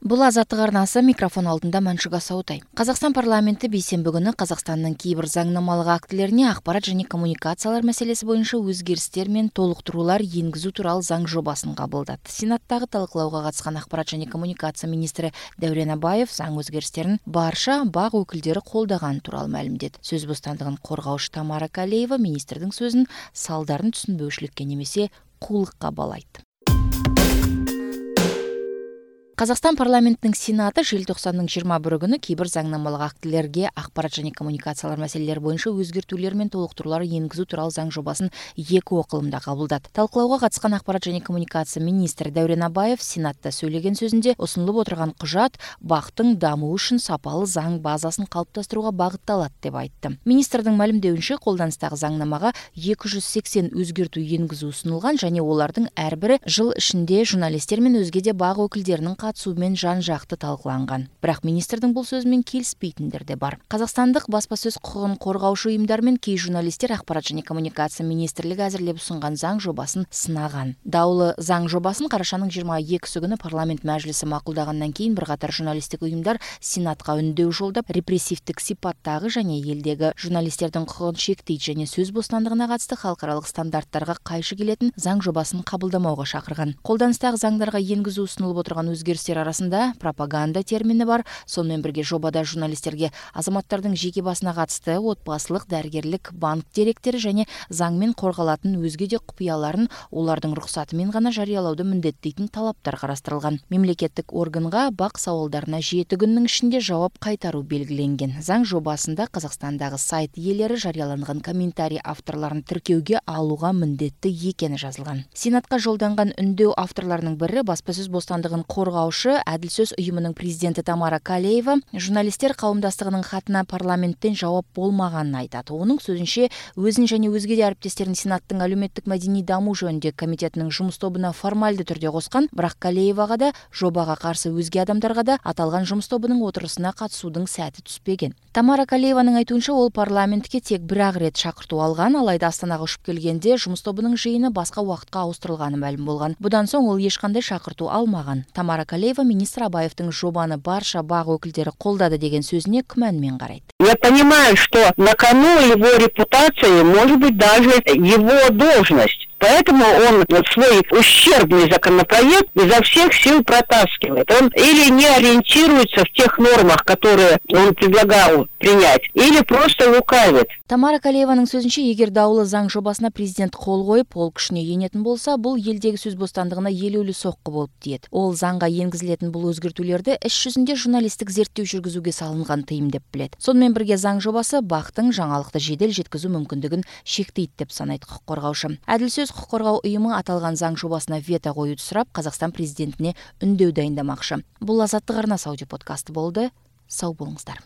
Бұл азаттық арнасы, микрофон алдында Мәншүк Асаутай. Қазақстан парламенті бейсенбі күні Қазақстанның кейбір заңнамалық актілеріне ақпарат және коммуникациялар мәселесі бойынша өзгерістер мен толықтырулар енгізу туралы заң жобасын қабылдады. Сенаттағы талқылауға қатысқан ақпарат және коммуникация министрі Дәурен Абаев заң өзгерістерін барша бақ өкілдері қолдаған туралы мәлімдеді. Сөз бостандығын қорғаушы Тамара Калеева министрдің сөзін салдарын түсінбеушілікке немесе қулыққа балайды. Қазақстан парламентінің Сенаты желтоқсанның 21 күні кейбір заңнамалық актілерге ақпарат және коммуникациялар мәселелері бойынша өзгертулер мен толықтырулар енгізу туралы заң жобасын екі оқылымда қабылдады. Талқылауға қатысқан ақпарат және коммуникация министрі Дәурен Абаев Сенатта сөйлеген сөзінде ұсынылып отырған құжат бақтың дамуы үшін сапалы заң базасын қалыптастыруға бағытталады деп айтты. Министрдің мәлімдеуінше қолданыстағы заңнамаға 280 өзгерту енгізу ұсынылған және олардың әрбірі жыл ішінде журналистер мен өзге де бақ өкілдерінің қатысуымен жан-жақты талқыланған. Бірақ министрдің бұл сөзімен келіспейтіндер де бар. Қазақстандық баспасөз құқығын қорғаушы ұйымдар мен кей журналистер ақпарат және коммуникация министрлігі әзірлеп ұсынған заң жобасын сынаған. Даулы заң жобасын қарашаның 22-сі күні парламент мәжілісі мақұлдағаннан кейін бірқатар журналистік ұйымдар Сенатқа үндеу жолдап, репрессивтік сипаттағы және елдегі журналистердің құқығын шектейді және сөз бостандығына қатысты халықаралық стандарттарға қайшы келетін заң жобасын қабылдамауға шақырған. Қолданыстағы заңдарға енгізу ұсынылып отырған өзгерістер арасында пропаганда термині бар. Сонымен бірге жобада журналистерге азаматтардың жеке басына қатысты отбасылық, дәрігерлік, банк деректері және заңмен қорғалатын өзге де құпияларын олардың рұқсатымен ғана жариялауды міндеттейтін талаптар қарастырылған. Мемлекеттік органға бақ сауалдарына 7 күннің ішінде жауап қайтару белгіленген. Заң жобасында Қазақстандағы сайт иелері жарияланған комментарий авторларын тіркеуге алуға міндетті екені жазылған. Сенатқа жолданған үндеу авторларының бірі баспасөз бостандығын қорғаушы әділ сөз ұйымының президенті Тамара Калеева журналистер қауымдастығының хатына парламенттен жауап болмағанын айтады. Оның сөзінше, өзін және өзге де әріптестерін Сенаттың әлеуметтік мәдени даму жөніндегі комитетінің жұмыс тобына формальды түрде қосқан, бірақ Калееваға да, жобаға қарсы өзге адамдарға да аталған жұмыс тобының отырысына қатысудың сәті түспеген. Тамара Калееваның айтуынша, ол парламентке тек бір-ақ рет шақырту алған, алайда Астанаға ұшып келгенде жұмыс тобының жиыны басқа уақытқа ауыстырылғаны мәлім болған. Бұдан соң ол ешқандай шақырту алмаған. Тамара Калеева министр Абаевтың жобаны барша бақ өкілдері қолдады деген сөзіне күмәнмен қарайды. Я понимаю, что на кону его репутации, может быть, даже его должность. Поэтому он свой ущербный законопроект изо всех сил протаскивает. Он или не ориентируется в тех нормах, которые он предлагал принять, или просто лукавит. Тамара Калееваның сөзінше, егер даулы заң жобасына президент қол қойып, ол күшіне енетін болса, бұл елдегі сөз бостандығына елеулі соққы болып тиеді. Ол заңға енгізілетін бұл өзгертулерді іс жүзінде журналистік зерттеу жүргізуге салынған тыйым деп біледі. Сонымен бірге заң жобасы бақтың жаңалықты жедел жеткізу мүмкіндігін шектейді деп санайды құқық қорғаушы. Әділ сөз құқық қорғау ұйымы аталған заң жобасына вето қоюды сұрап, Қазақстан президентіне үндеу дайындамақшы. Бұл азаттық арнасы аудиоподкасты болды. Сау болыңыздар.